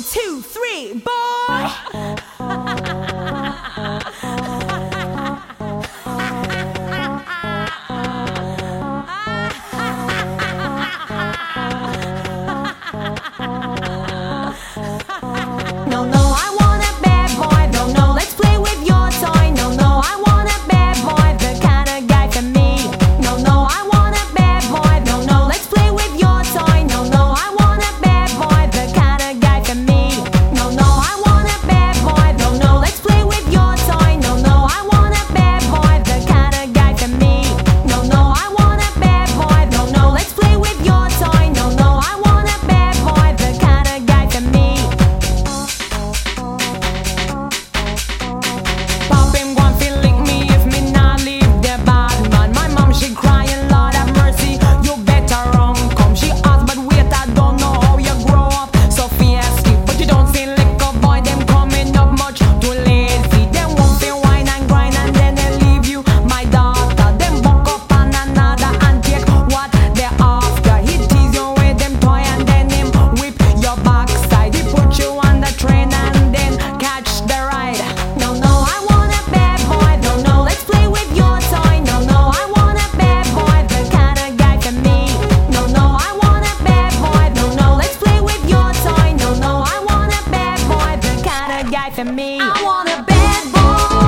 2, 3, boy. No, no, I want a bad boy. No, no, let's play with your toy. No, no, I want a bad boy, the kind of guy for me. No, no, I want a bad boy. No, no, let's play with your toy. No, no, I want a bad boy, the kind of guy for me. No, no, I want a bad boy. No, no, let's play with your toy. No, no, I want a bad boy, the kind of guy for me. No, no, I want a bad boy. No, no, let's play with your toy. No, no, I want a bad boy, the kind of guy for me. Pop him one feel lick me if me not leave the bad man. My mom she crying, Lord have mercy, you better run come. She asked but wait, I don't know how you grow up so fiesty, but you don't see liquor boy, them coming up much too lazy. Them won't feel wine and grind and then they leave you, my daughter. Them buck up on another and take what they after. He tease you with them toy and then him whip your backside. He put you on the train and then catch the ride. No, no, I want a bad boy. No, no, let's play with your toy. No, no, I want a bad boy, the kind of guy for me. No, no, I want a bad boy. No, no, let's play with your toy. No, no, I want a bad boy, the kind of guy for me. I want a bad boy.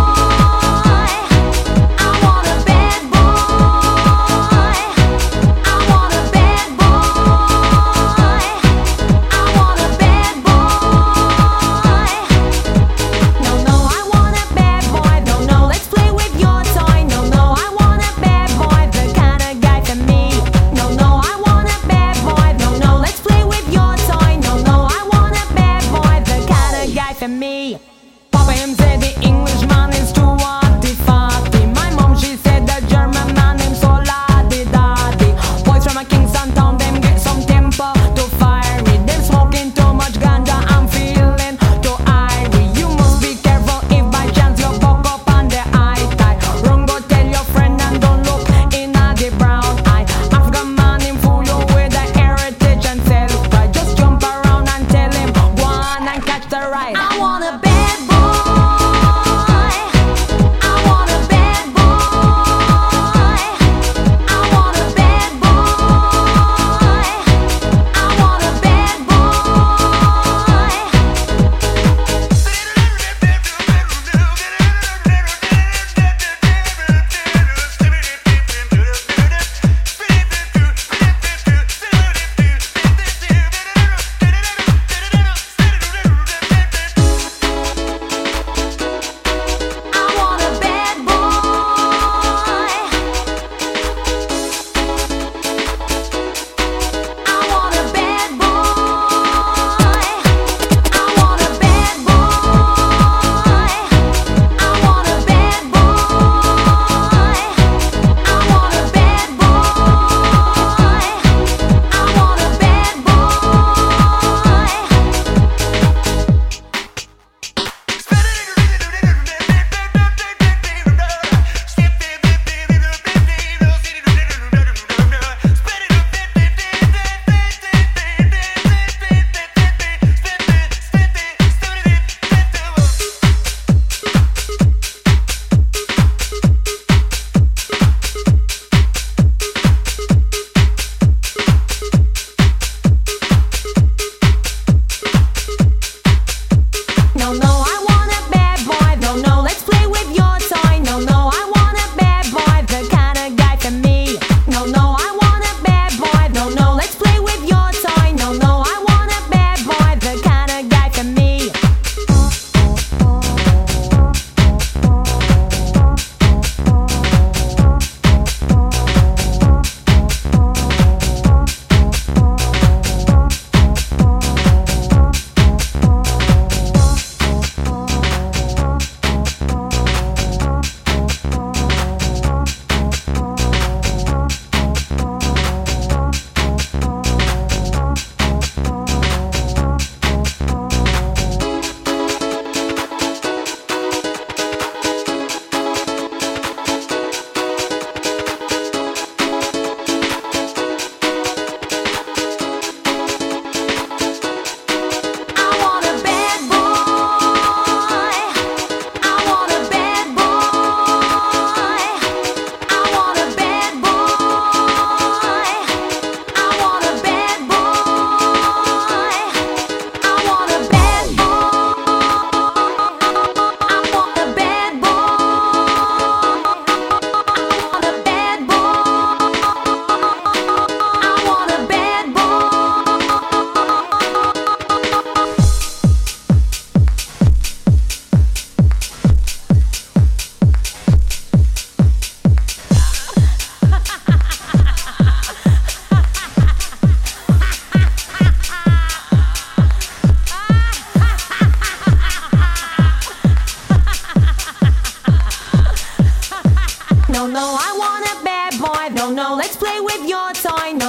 I want a bad boy. I want a bad boy. I want a bad boy. No, no, I want a bad boy. No, no, let's play with your toy. No, no, I want a bad boy, the kind of guy for me. No, no, I want a bad boy. No, no, let's play with your toy. No, no, I want a bad boy, the kind of guy for me. Papa him said the Englishman is too arty-farty. My mom she said the German man him so laddy-daddy. Boys from a Kingston town, them get some temper too fiery. Them smoking too much ganja, I'm feeling too irie. You must be careful if by chance you buck up on the eye tie. Run go tell your friend and don't look in the brown eye. African man him fool you with the heritage and self-pride. Just jump around and tell him go on and catch the ride. I want a bad boy. I want a bad boy. I want a bad boy. I want a bad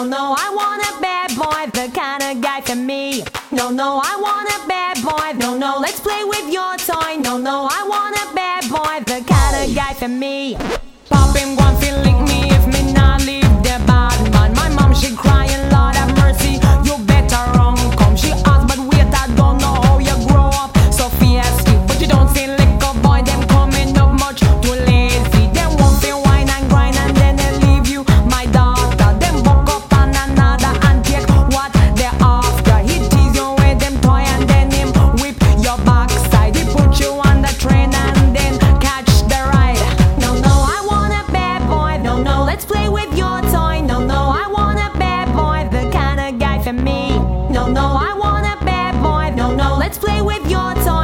No, no, I want a bad boy, the kind of guy for me. No, no, I want a bad boy. No, no, let's play with your toy. No, no, I want a bad boy, the kind of guy for me. Pop him one feel lick me if me not leave the bad man. My mom she crying, Lord have mercy, you better run come. She asked but wait, I don't know how you grow up so fiesty, but you don't see liquor boy, them coming up much too lazy. Them won't feel wine and grind and then they leave you, my daughter. Them buck up on another and take what they're after. He tease you with them toy and then him whip your backside. He put you on the train and then catch the ride. No, no, I want a bad boy. No, no, let's play with your toy. No, no, I want a bad boy, the kind of guy for me. No, no, I want a bad boy. No, no, let's play with your toy.